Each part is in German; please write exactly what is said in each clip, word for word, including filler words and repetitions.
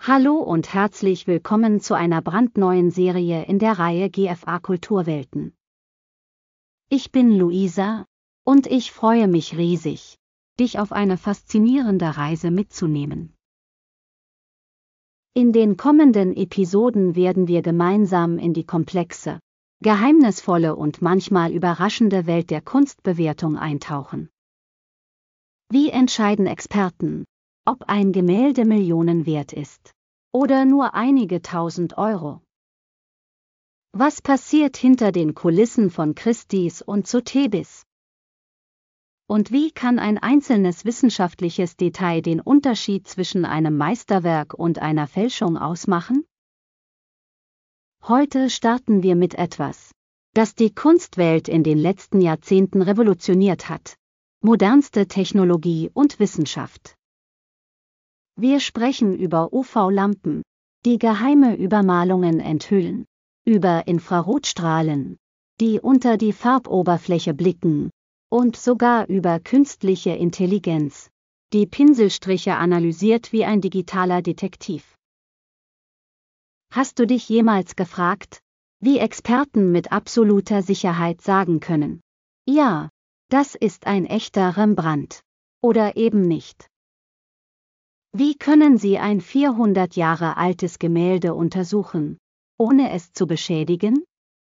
Hallo und herzlich willkommen zu einer brandneuen Serie in der Reihe G F A Kulturwelten. Ich bin Luisa und ich freue mich riesig, dich auf eine faszinierende Reise mitzunehmen. In den kommenden Episoden werden wir gemeinsam in die komplexe, geheimnisvolle und manchmal überraschende Welt der Kunstbewertung eintauchen. Wie entscheiden Experten, ob ein Gemälde Millionen wert ist oder nur einige tausend Euro? Was passiert hinter den Kulissen von Christie's und Sotheby's? Und wie kann ein einzelnes wissenschaftliches Detail den Unterschied zwischen einem Meisterwerk und einer Fälschung ausmachen? Heute starten wir mit etwas, das die Kunstwelt in den letzten Jahrzehnten revolutioniert hat: modernste Technologie und Wissenschaft. Wir sprechen über U V-Lampen, die geheime Übermalungen enthüllen, über Infrarotstrahlen, die unter die Farboberfläche blicken, und sogar über künstliche Intelligenz, die Pinselstriche analysiert wie ein digitaler Detektiv. Hast du dich jemals gefragt, wie Experten mit absoluter Sicherheit sagen können: ja, das ist ein echter Rembrandt, oder eben nicht? Wie können sie ein vierhundert Jahre altes Gemälde untersuchen, ohne es zu beschädigen?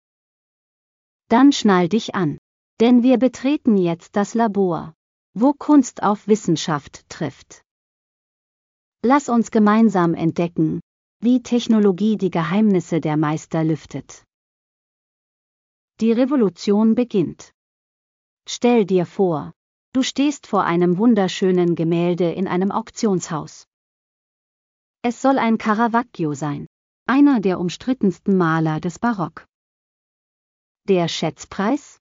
Dann schnall dich an, denn wir betreten jetzt das Labor, wo Kunst auf Wissenschaft trifft. Lass uns gemeinsam entdecken, wie Technologie die Geheimnisse der Meister lüftet. Die Revolution beginnt. Stell dir vor, du stehst vor einem wunderschönen Gemälde in einem Auktionshaus. Es soll ein Caravaggio sein, einer der umstrittensten Maler des Barock. Der Schätzpreis?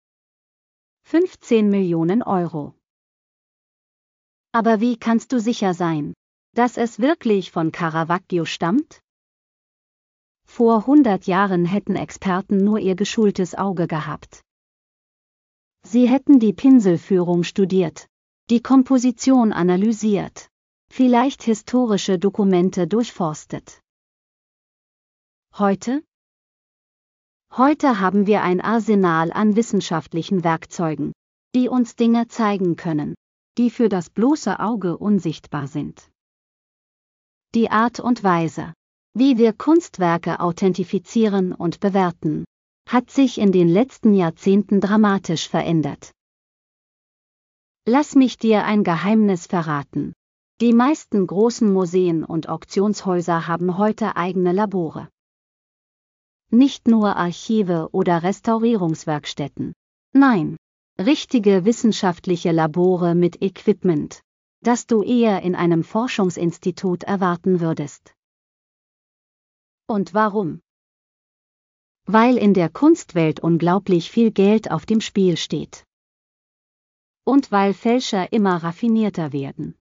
fünfzehn Millionen Euro. Aber wie kannst du sicher sein, dass es wirklich von Caravaggio stammt? Vor hundert Jahren hätten Experten nur ihr geschultes Auge gehabt. Sie hätten die Pinselführung studiert, die Komposition analysiert, vielleicht historische Dokumente durchforstet. Heute? Heute haben wir ein Arsenal an wissenschaftlichen Werkzeugen, die uns Dinge zeigen können, die für das bloße Auge unsichtbar sind. Die Art und Weise, wie wir Kunstwerke authentifizieren und bewerten, hat sich in den letzten Jahrzehnten dramatisch verändert. Lass mich dir ein Geheimnis verraten: Die meisten großen Museen und Auktionshäuser haben heute eigene Labore. Nicht nur Archive oder Restaurierungswerkstätten. Nein, richtige wissenschaftliche Labore mit Equipment, das du eher in einem Forschungsinstitut erwarten würdest. Und warum? Weil in der Kunstwelt unglaublich viel Geld auf dem Spiel steht. Und weil Fälscher immer raffinierter werden.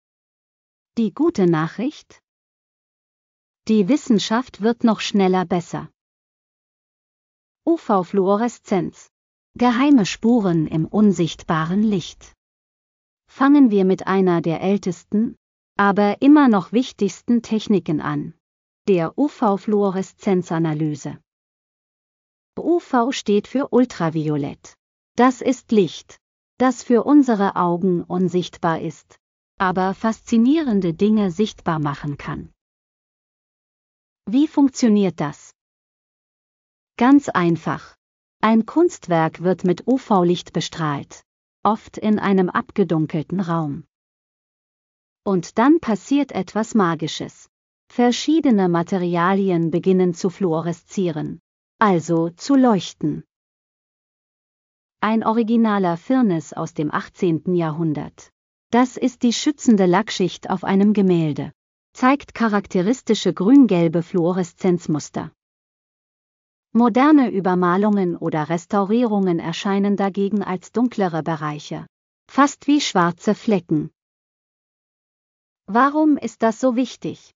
Die gute Nachricht? Die Wissenschaft wird noch schneller besser. U V-Fluoreszenz. Geheime Spuren im unsichtbaren Licht. Fangen wir mit einer der ältesten, aber immer noch wichtigsten Techniken an: der U V-Fluoreszenzanalyse. U V steht für Ultraviolett. Das ist Licht, das für unsere Augen unsichtbar ist, aber faszinierende Dinge sichtbar machen kann. Wie funktioniert das? Ganz einfach. Ein Kunstwerk wird mit U V-Licht bestrahlt, oft in einem abgedunkelten Raum. Und dann passiert etwas Magisches. Verschiedene Materialien beginnen zu fluoreszieren, also zu leuchten. Ein originaler Firnis aus dem achtzehnten Jahrhundert. Das ist die schützende Lackschicht auf einem Gemälde, zeigt charakteristische grün-gelbe Fluoreszenzmuster. Moderne Übermalungen oder Restaurierungen erscheinen dagegen als dunklere Bereiche, fast wie schwarze Flecken. Warum ist das so wichtig?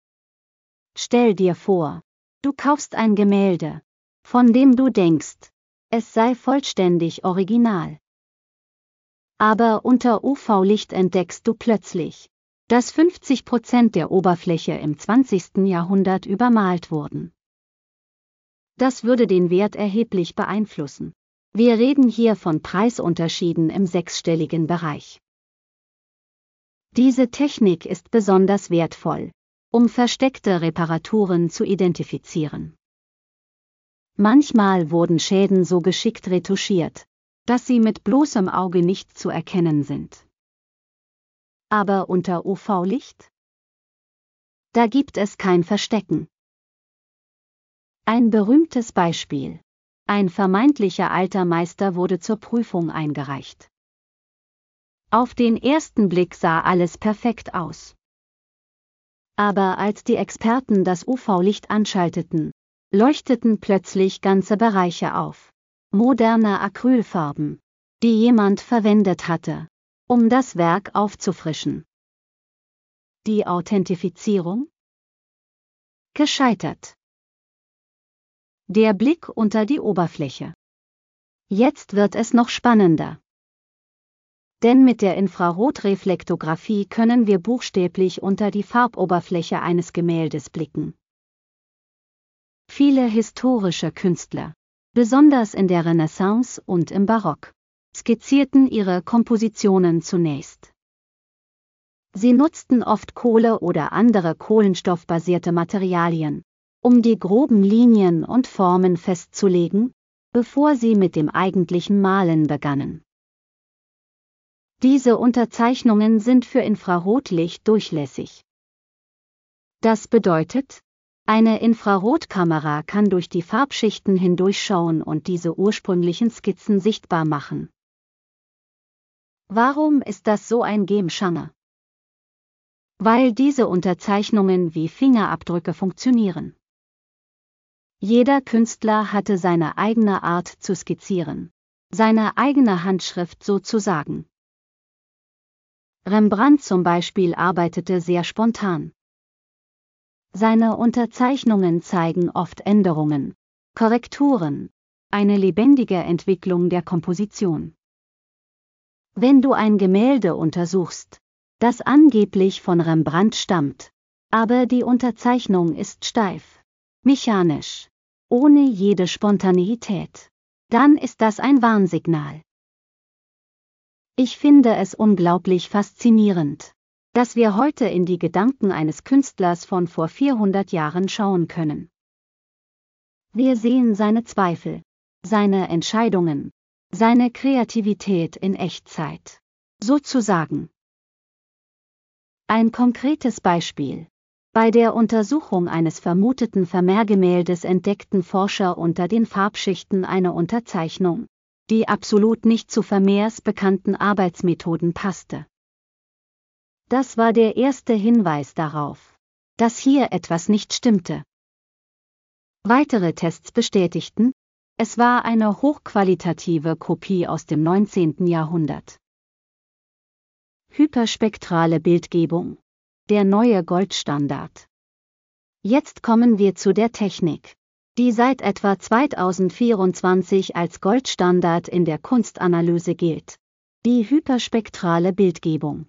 Stell dir vor, du kaufst ein Gemälde, von dem du denkst, es sei vollständig original. Aber unter U V-Licht entdeckst du plötzlich, dass fünfzig Prozent der Oberfläche im zwanzigsten Jahrhundert übermalt wurden. Das würde den Wert erheblich beeinflussen. Wir reden hier von Preisunterschieden im sechsstelligen Bereich. Diese Technik ist besonders wertvoll, um versteckte Reparaturen zu identifizieren. Manchmal wurden Schäden so geschickt retuschiert, dass sie mit bloßem Auge nicht zu erkennen sind. Aber unter U V-Licht? Da gibt es kein Verstecken. Ein berühmtes Beispiel. Ein vermeintlicher alter Meister wurde zur Prüfung eingereicht. Auf den ersten Blick sah alles perfekt aus. Aber als die Experten das U V-Licht anschalteten, leuchteten plötzlich ganze Bereiche auf. Moderne Acrylfarben, die jemand verwendet hatte, um das Werk aufzufrischen. Die Authentifizierung? Gescheitert. Der Blick unter die Oberfläche. Jetzt wird es noch spannender. Denn mit der Infrarotreflektographie können wir buchstäblich unter die Farboberfläche eines Gemäldes blicken. Viele historische Künstler, besonders in der Renaissance und im Barock, skizzierten ihre Kompositionen zunächst. Sie nutzten oft Kohle oder andere kohlenstoffbasierte Materialien, um die groben Linien und Formen festzulegen, bevor sie mit dem eigentlichen Malen begannen. Diese Unterzeichnungen sind für Infrarotlicht durchlässig. Das bedeutet, eine Infrarotkamera kann durch die Farbschichten hindurchschauen und diese ursprünglichen Skizzen sichtbar machen. Warum ist das so ein Gamechanger? Weil diese Unterzeichnungen wie Fingerabdrücke funktionieren. Jeder Künstler hatte seine eigene Art zu skizzieren, seine eigene Handschrift sozusagen. Rembrandt zum Beispiel arbeitete sehr spontan. Seine Unterzeichnungen zeigen oft Änderungen, Korrekturen, eine lebendige Entwicklung der Komposition. Wenn du ein Gemälde untersuchst, das angeblich von Rembrandt stammt, aber die Unterzeichnung ist steif, mechanisch, ohne jede Spontaneität, dann ist das ein Warnsignal. Ich finde es unglaublich faszinierend, dass wir heute in die Gedanken eines Künstlers von vor vierhundert Jahren schauen können. Wir sehen seine Zweifel, seine Entscheidungen, seine Kreativität in Echtzeit, sozusagen. Ein konkretes Beispiel. Bei der Untersuchung eines vermuteten Vermehrgemäldes entdeckten Forscher unter den Farbschichten eine Unterzeichnung, die absolut nicht zu Vermeers bekannten Arbeitsmethoden passte. Das war der erste Hinweis darauf, dass hier etwas nicht stimmte. Weitere Tests bestätigten, es war eine hochqualitative Kopie aus dem neunzehnten Jahrhundert. Hyperspektrale Bildgebung, der neue Goldstandard. Jetzt kommen wir zu der Technik, die seit etwa zweitausendvierundzwanzig als Goldstandard in der Kunstanalyse gilt, die hyperspektrale Bildgebung.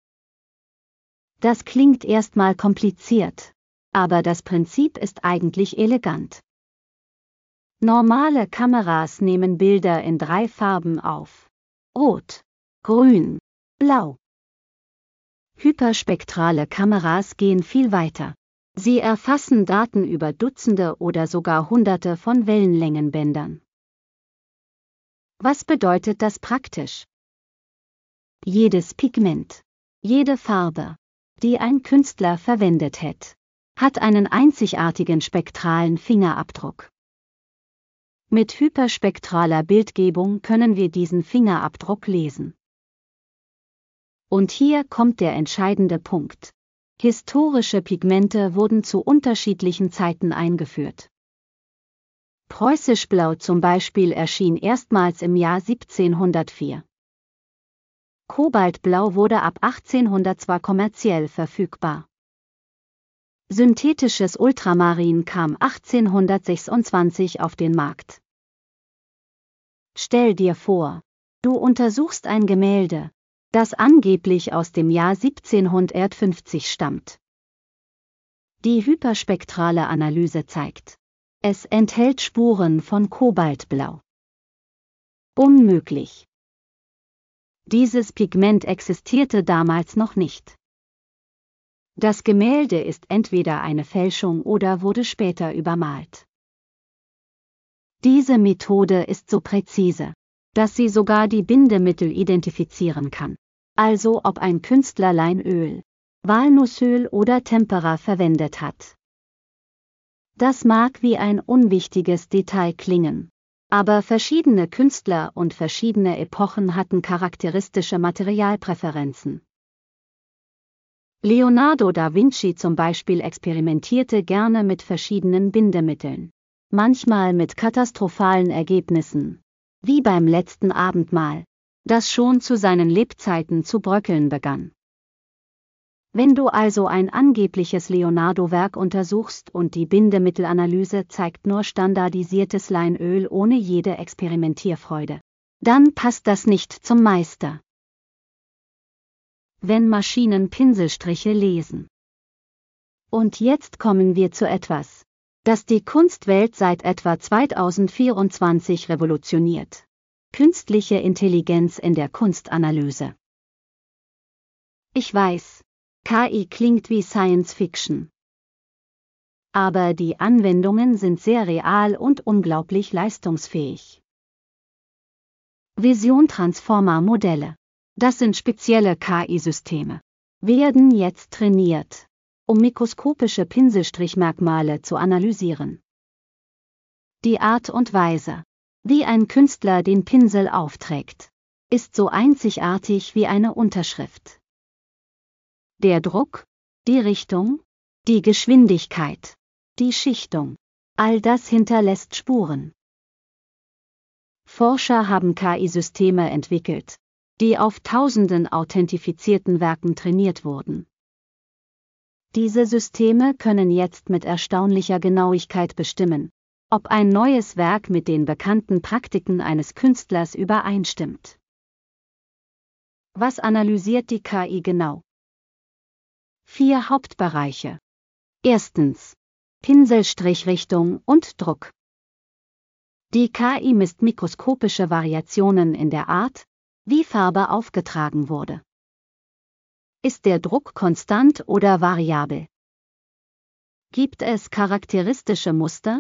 Das klingt erstmal kompliziert, aber das Prinzip ist eigentlich elegant. Normale Kameras nehmen Bilder in drei Farben auf: Rot, Grün, Blau. Hyperspektrale Kameras gehen viel weiter. Sie erfassen Daten über Dutzende oder sogar Hunderte von Wellenlängenbändern. Was bedeutet das praktisch? Jedes Pigment, jede Farbe, die ein Künstler verwendet hat, hat einen einzigartigen spektralen Fingerabdruck. Mit hyperspektraler Bildgebung können wir diesen Fingerabdruck lesen. Und hier kommt der entscheidende Punkt. Historische Pigmente wurden zu unterschiedlichen Zeiten eingeführt. Preußischblau zum Beispiel erschien erstmals im Jahr siebzehnhundertvier. Kobaltblau wurde ab achtzehnhundert zwar kommerziell verfügbar. Synthetisches Ultramarin kam achtzehnhundertsechsundzwanzig auf den Markt. Stell dir vor, du untersuchst ein Gemälde, das angeblich aus dem Jahr siebzehnhundertfünfzig stammt. Die hyperspektrale Analyse zeigt, es enthält Spuren von Kobaltblau. Unmöglich. Dieses Pigment existierte damals noch nicht. Das Gemälde ist entweder eine Fälschung oder wurde später übermalt. Diese Methode ist so präzise, dass sie sogar die Bindemittel identifizieren kann, also ob ein Künstler Leinöl, Walnussöl oder Tempera verwendet hat. Das mag wie ein unwichtiges Detail klingen, aber verschiedene Künstler und verschiedene Epochen hatten charakteristische Materialpräferenzen. Leonardo da Vinci zum Beispiel experimentierte gerne mit verschiedenen Bindemitteln, manchmal mit katastrophalen Ergebnissen, wie beim letzten Abendmahl, das schon zu seinen Lebzeiten zu bröckeln begann. Wenn du also ein angebliches Leonardo-Werk untersuchst und die Bindemittelanalyse zeigt nur standardisiertes Leinöl ohne jede Experimentierfreude, dann passt das nicht zum Meister. Wenn Maschinen Pinselstriche lesen. Und jetzt kommen wir zu etwas, das die Kunstwelt seit etwa zweitausendvierundzwanzig revolutioniert: künstliche Intelligenz in der Kunstanalyse. Ich weiß, K I klingt wie Science Fiction. Aber die Anwendungen sind sehr real und unglaublich leistungsfähig. Vision-Transformer-Modelle, das sind spezielle K I-Systeme, werden jetzt trainiert, um mikroskopische Pinselstrichmerkmale zu analysieren. Die Art und Weise, wie ein Künstler den Pinsel aufträgt, ist so einzigartig wie eine Unterschrift. Der Druck, die Richtung, die Geschwindigkeit, die Schichtung, all das hinterlässt Spuren. Forscher haben K I-Systeme entwickelt, die auf tausenden authentifizierten Werken trainiert wurden. Diese Systeme können jetzt mit erstaunlicher Genauigkeit bestimmen, ob ein neues Werk mit den bekannten Praktiken eines Künstlers übereinstimmt. Was analysiert die K I genau? Vier Hauptbereiche. Erstens: Pinselstrichrichtung und Druck. Die K I misst mikroskopische Variationen in der Art, wie Farbe aufgetragen wurde. Ist der Druck konstant oder variabel? Gibt es charakteristische Muster?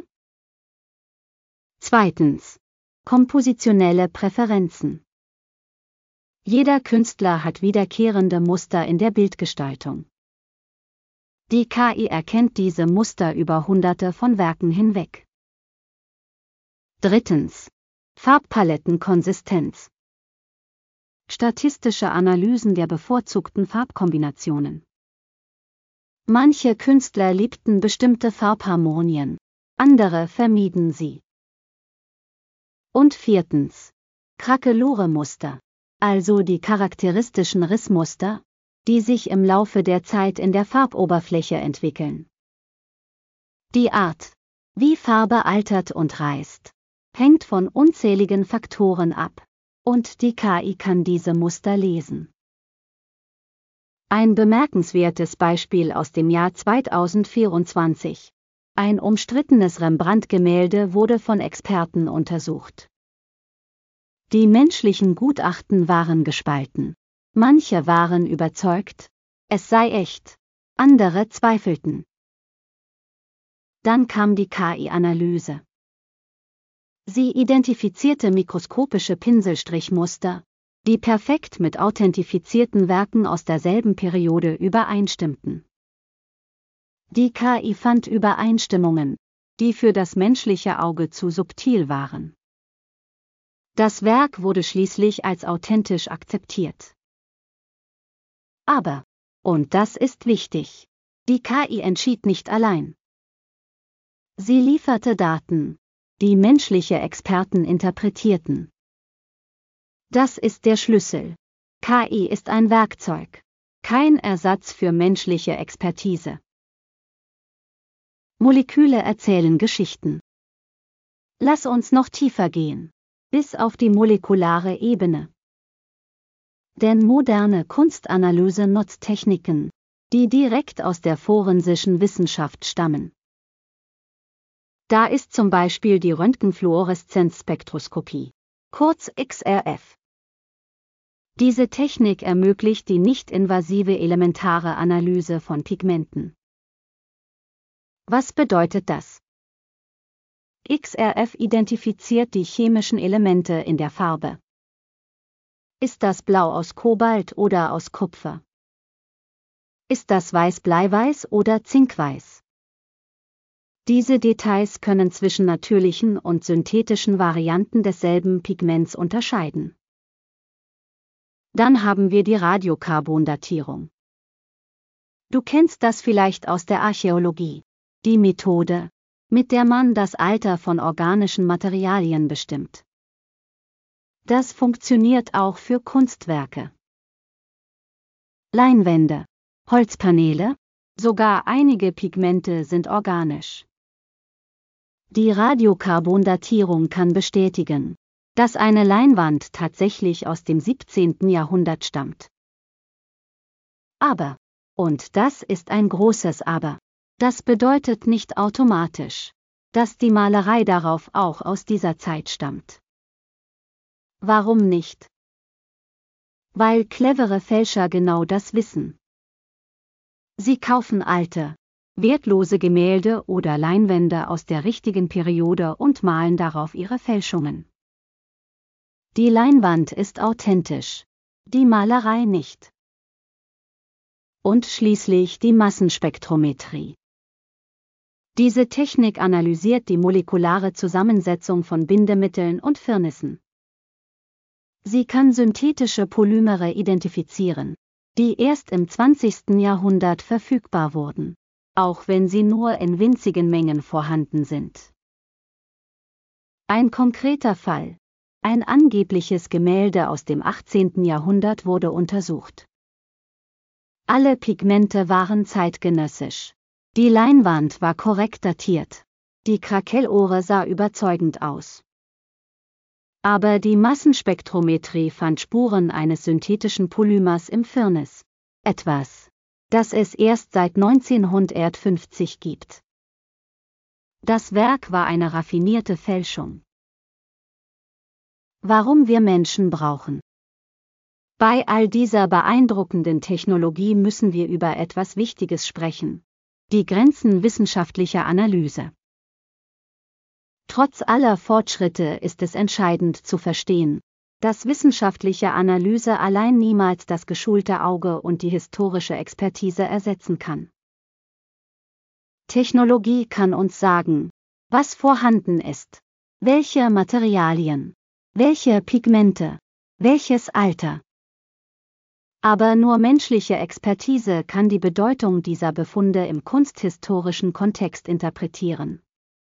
Zweitens: Kompositionelle Präferenzen. Jeder Künstler hat wiederkehrende Muster in der Bildgestaltung. Die K I erkennt diese Muster über Hunderte von Werken hinweg. Drittens: Farbpalettenkonsistenz. Statistische Analysen der bevorzugten Farbkombinationen. Manche Künstler liebten bestimmte Farbharmonien, andere vermieden sie. Und viertens: Krakelure-Muster, also die charakteristischen Rissmuster, die sich im Laufe der Zeit in der Farboberfläche entwickeln. Die Art, wie Farbe altert und reißt, hängt von unzähligen Faktoren ab, und die K I kann diese Muster lesen. Ein bemerkenswertes Beispiel aus dem Jahr zweitausendvierundzwanzig: Ein umstrittenes Rembrandt-Gemälde wurde von Experten untersucht. Die menschlichen Gutachten waren gespalten. Manche waren überzeugt, es sei echt, andere zweifelten. Dann kam die K I-Analyse. Sie identifizierte mikroskopische Pinselstrichmuster, die perfekt mit authentifizierten Werken aus derselben Periode übereinstimmten. Die K I fand Übereinstimmungen, die für das menschliche Auge zu subtil waren. Das Werk wurde schließlich als authentisch akzeptiert. Aber, und das ist wichtig, die K I entschied nicht allein. Sie lieferte Daten, die menschliche Experten interpretierten. Das ist der Schlüssel. K I ist ein Werkzeug, kein Ersatz für menschliche Expertise. Moleküle erzählen Geschichten. Lass uns noch tiefer gehen, bis auf die molekulare Ebene. Denn moderne Kunstanalyse nutzt Techniken, die direkt aus der forensischen Wissenschaft stammen. Da ist zum Beispiel die Röntgenfluoreszenzspektroskopie, kurz X R F. Diese Technik ermöglicht die nicht-invasive elementare Analyse von Pigmenten. Was bedeutet das? X R F identifiziert die chemischen Elemente in der Farbe. Ist das Blau aus Kobalt oder aus Kupfer? Ist das Weiß Bleiweiß oder Zinkweiß? Diese Details können zwischen natürlichen und synthetischen Varianten desselben Pigments unterscheiden. Dann haben wir die Radiokarbondatierung. Du kennst das vielleicht aus der Archäologie, die Methode, mit der man das Alter von organischen Materialien bestimmt. Das funktioniert auch für Kunstwerke. Leinwände, Holzpaneele, sogar einige Pigmente sind organisch. Die Radiokarbondatierung kann bestätigen, dass eine Leinwand tatsächlich aus dem siebzehnten Jahrhundert stammt. Aber, und das ist ein großes Aber, das bedeutet nicht automatisch, dass die Malerei darauf auch aus dieser Zeit stammt. Warum nicht? Weil clevere Fälscher genau das wissen. Sie kaufen alte, wertlose Gemälde oder Leinwände aus der richtigen Periode und malen darauf ihre Fälschungen. Die Leinwand ist authentisch, die Malerei nicht. Und schließlich die Massenspektrometrie. Diese Technik analysiert die molekulare Zusammensetzung von Bindemitteln und Firnissen. Sie kann synthetische Polymere identifizieren, die erst im zwanzigsten Jahrhundert verfügbar wurden, auch wenn sie nur in winzigen Mengen vorhanden sind. Ein konkreter Fall: Ein angebliches Gemälde aus dem achtzehnten Jahrhundert wurde untersucht. Alle Pigmente waren zeitgenössisch. Die Leinwand war korrekt datiert. Die Krakellohre sah überzeugend aus. Aber die Massenspektrometrie fand Spuren eines synthetischen Polymers im Firnis. Etwas, das es erst seit neunzehnhundertfünfzig gibt. Das Werk war eine raffinierte Fälschung. Warum wir Menschen brauchen. Bei all dieser beeindruckenden Technologie müssen wir über etwas Wichtiges sprechen: die Grenzen wissenschaftlicher Analyse. Trotz aller Fortschritte ist es entscheidend zu verstehen, dass wissenschaftliche Analyse allein niemals das geschulte Auge und die historische Expertise ersetzen kann. Technologie kann uns sagen, was vorhanden ist, welche Materialien, welche Pigmente, welches Alter. Aber nur menschliche Expertise kann die Bedeutung dieser Befunde im kunsthistorischen Kontext interpretieren.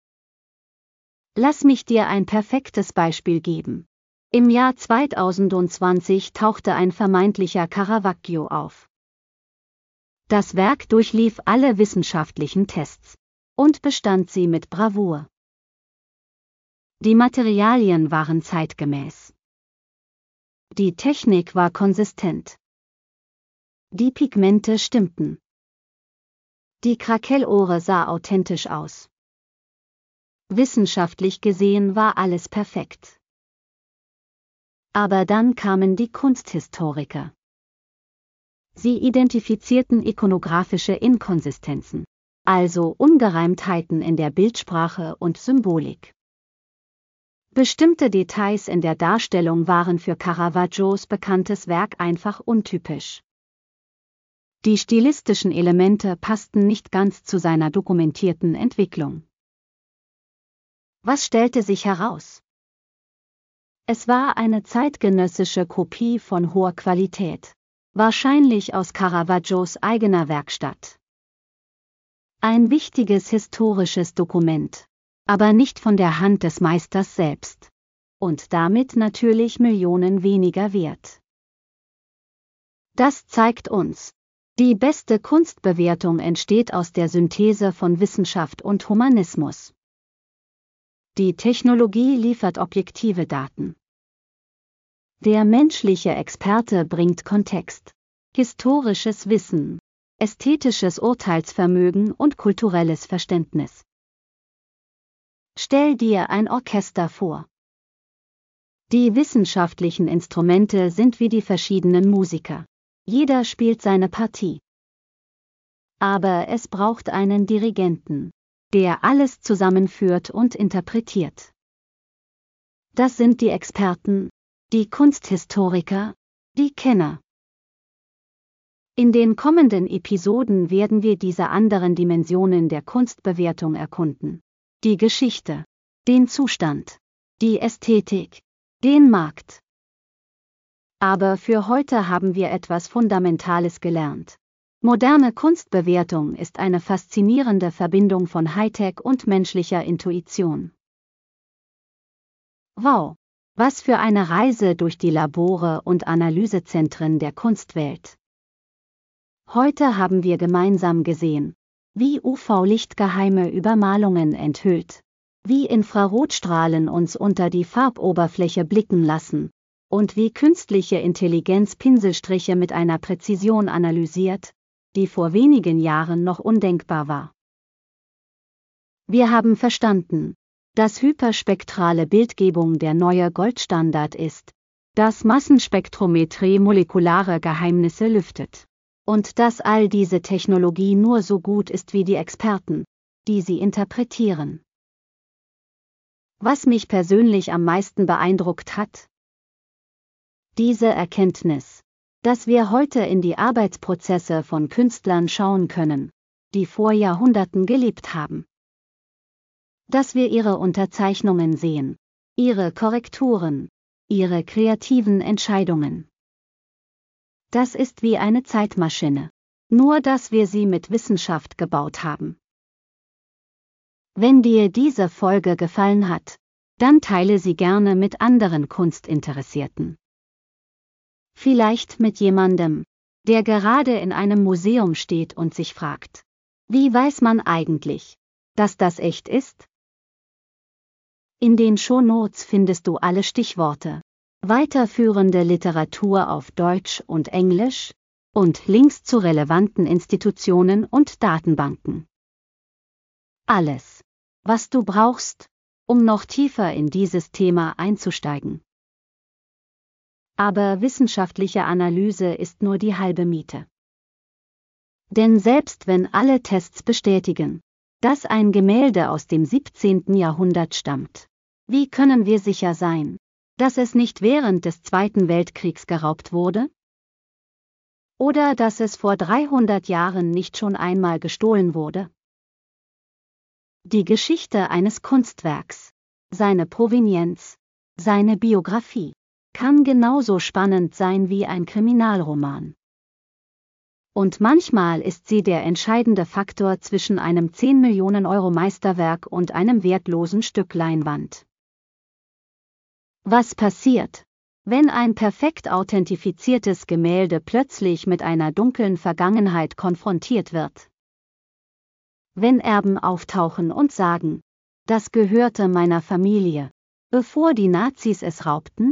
Lass mich dir ein perfektes Beispiel geben. Im Jahr zweitausendzwanzig tauchte ein vermeintlicher Caravaggio auf. Das Werk durchlief alle wissenschaftlichen Tests und bestand sie mit Bravour. Die Materialien waren zeitgemäß. Die Technik war konsistent. Die Pigmente stimmten. Die Krakellohre sah authentisch aus. Wissenschaftlich gesehen war alles perfekt. Aber dann kamen die Kunsthistoriker. Sie identifizierten ikonografische Inkonsistenzen, also Ungereimtheiten in der Bildsprache und Symbolik. Bestimmte Details in der Darstellung waren für Caravaggios bekanntes Werk einfach untypisch. Die stilistischen Elemente passten nicht ganz zu seiner dokumentierten Entwicklung. Was stellte sich heraus? Es war eine zeitgenössische Kopie von hoher Qualität, wahrscheinlich aus Caravaggios eigener Werkstatt. Ein wichtiges historisches Dokument, aber nicht von der Hand des Meisters selbst. Und damit natürlich Millionen weniger wert. Das zeigt uns, die beste Kunstbewertung entsteht aus der Synthese von Wissenschaft und Humanismus. Die Technologie liefert objektive Daten. Der menschliche Experte bringt Kontext, historisches Wissen, ästhetisches Urteilsvermögen und kulturelles Verständnis. Stell dir ein Orchester vor. Die wissenschaftlichen Instrumente sind wie die verschiedenen Musiker. Jeder spielt seine Partie. Aber es braucht einen Dirigenten, der alles zusammenführt und interpretiert. Das sind die Experten, die Kunsthistoriker, die Kenner. In den kommenden Episoden werden wir diese anderen Dimensionen der Kunstbewertung erkunden. Die Geschichte, den Zustand, die Ästhetik, den Markt. Aber für heute haben wir etwas Fundamentales gelernt. Moderne Kunstbewertung ist eine faszinierende Verbindung von Hightech und menschlicher Intuition. Wow, was für eine Reise durch die Labore und Analysezentren der Kunstwelt. Heute haben wir gemeinsam gesehen, wie U V-Licht geheime Übermalungen enthüllt, wie Infrarotstrahlen uns unter die Farboberfläche blicken lassen und wie künstliche Intelligenz Pinselstriche mit einer Präzision analysiert, die vor wenigen Jahren noch undenkbar war. Wir haben verstanden, dass hyperspektrale Bildgebung der neue Goldstandard ist, dass Massenspektrometrie molekulare Geheimnisse lüftet. Und dass all diese Technologie nur so gut ist wie die Experten, die sie interpretieren. Was mich persönlich am meisten beeindruckt hat? Diese Erkenntnis, dass wir heute in die Arbeitsprozesse von Künstlern schauen können, die vor Jahrhunderten gelebt haben. Dass wir ihre Unterzeichnungen sehen, ihre Korrekturen, ihre kreativen Entscheidungen. Das ist wie eine Zeitmaschine, nur dass wir sie mit Wissenschaft gebaut haben. Wenn dir diese Folge gefallen hat, dann teile sie gerne mit anderen Kunstinteressierten. Vielleicht mit jemandem, der gerade in einem Museum steht und sich fragt, wie weiß man eigentlich, dass das echt ist? In den Shownotes findest du alle Stichworte, weiterführende Literatur auf Deutsch und Englisch und Links zu relevanten Institutionen und Datenbanken. Alles, was du brauchst, um noch tiefer in dieses Thema einzusteigen. Aber wissenschaftliche Analyse ist nur die halbe Miete. Denn selbst wenn alle Tests bestätigen, dass ein Gemälde aus dem siebzehnten Jahrhundert stammt, wie können wir sicher sein, dass es nicht während des Zweiten Weltkriegs geraubt wurde? Oder dass es vor dreihundert Jahren nicht schon einmal gestohlen wurde? Die Geschichte eines Kunstwerks, seine Provenienz, seine Biografie, kann genauso spannend sein wie ein Kriminalroman. Und manchmal ist sie der entscheidende Faktor zwischen einem zehn Millionen Euro Meisterwerk und einem wertlosen Stück Leinwand. Was passiert, wenn ein perfekt authentifiziertes Gemälde plötzlich mit einer dunklen Vergangenheit konfrontiert wird? Wenn Erben auftauchen und sagen, das gehörte meiner Familie, bevor die Nazis es raubten?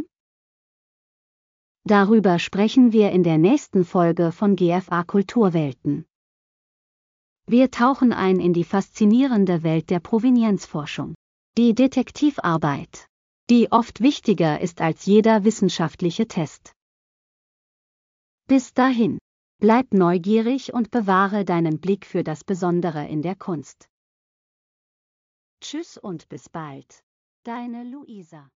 Darüber sprechen wir in der nächsten Folge von G F A Kulturwelten. Wir tauchen ein in die faszinierende Welt der Provenienzforschung, die Detektivarbeit, die oft wichtiger ist als jeder wissenschaftliche Test. Bis dahin, bleib neugierig und bewahre deinen Blick für das Besondere in der Kunst. Tschüss und bis bald, deine Luisa.